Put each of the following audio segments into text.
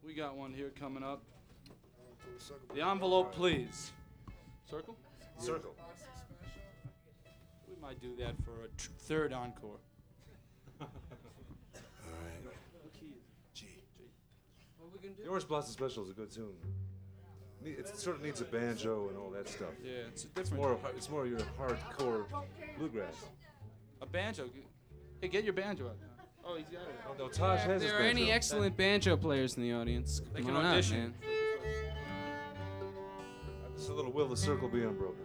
We got one here coming up. The envelope, please. Circle? Circle. We might do that for a third encore. All right. What key is it? G. What we gonna do? The Orange Blossom Special is a good tune. It sort of needs a banjo and all that stuff. Yeah, it's a different. It's more your hardcore bluegrass. A banjo. Hey, get your banjo out. Oh, he's got it. Oh, no, Taj has If his there are banjo. any excellent banjo players in the audience, They come can on out, audition. man. Just a little Will the Circle Be Unbroken.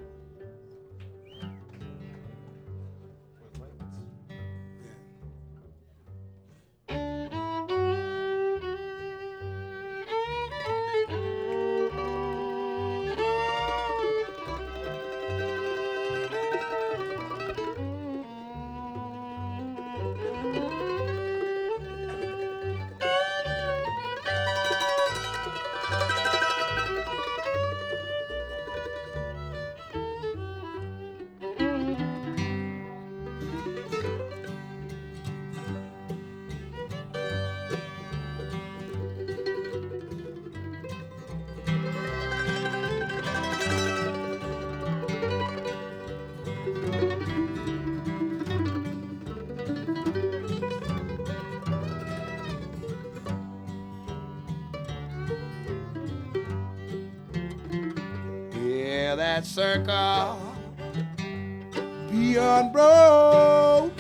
Yeah, that circle be unbroken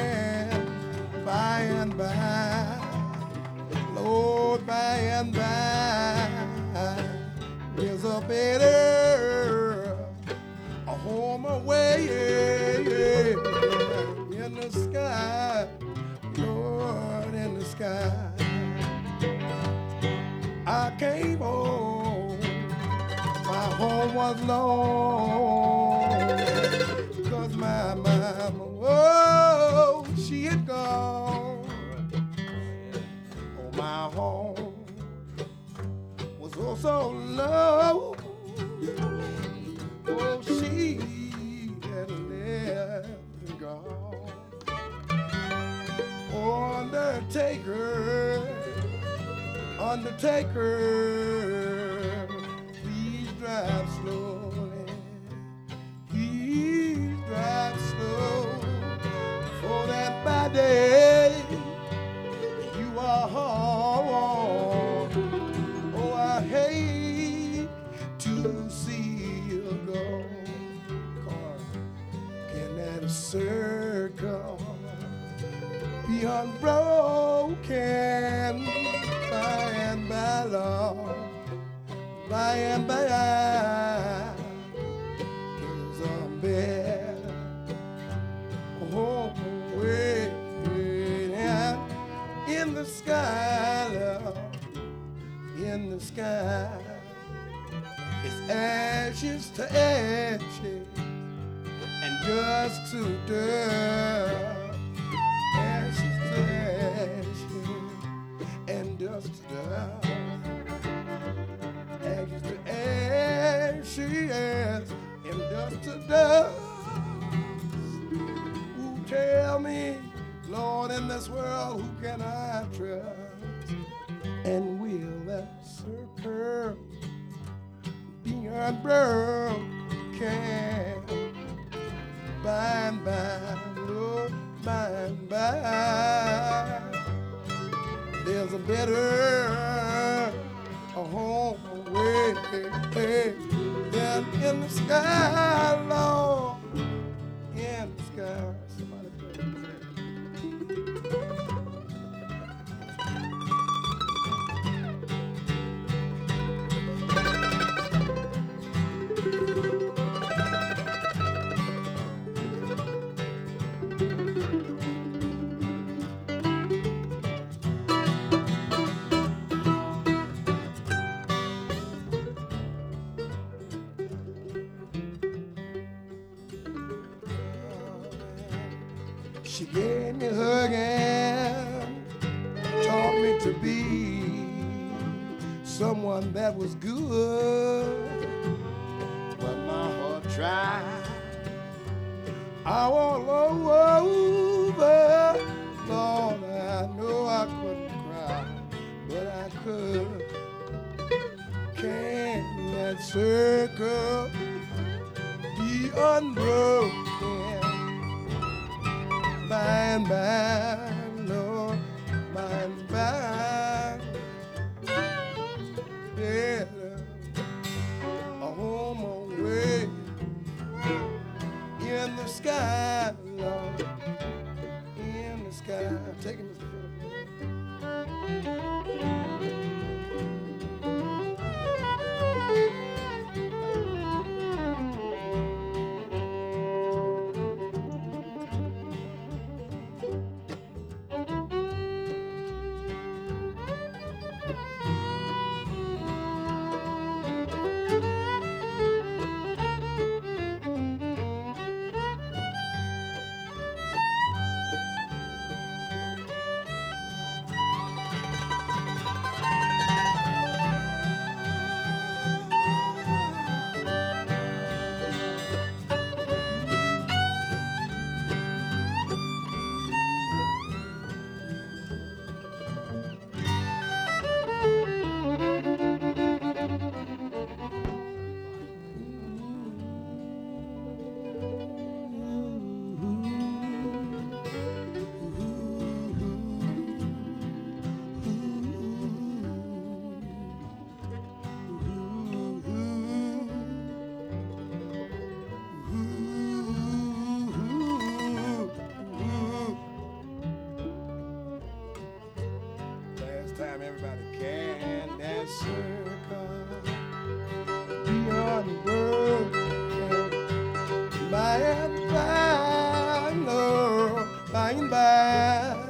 by and by, Lord, by and by. There's a better, a home away in the sky, Lord, in the sky. I came home, my home was alone, 'cause my mama, oh, she had gone. Oh, my home was oh so low. Oh, she had left and gone. Oh, undertaker, undertaker, please drive slowly. Please drive slow for that body you are home. Oh, I hate to see you go. Can that circle be unbroken by and by, Lord? By and by, there's a better home waiting in the sky, Lord, in the sky. It's ashes to ashes and dust to dust, ashes to ashes and dust to dust. Ashes to ashes and dust to dust. Who tell me, Lord, in this world, who can I trust? And will that circle be unbroken by and by, Lord, by and by? There's a better a home away than in the sky, Lord, in the sky. Somebody play that. She gave me a hug and taught me to be someone that was good. But my heart tried all over. Lord, I know I couldn't cry, but I could circle be unbroken. By and by, Lord, by and by, yeah, a home away in the sky, Lord, in the sky. Take it, Mr. Last time everybody can that circle beyond the world, by and by, Lord, by and by.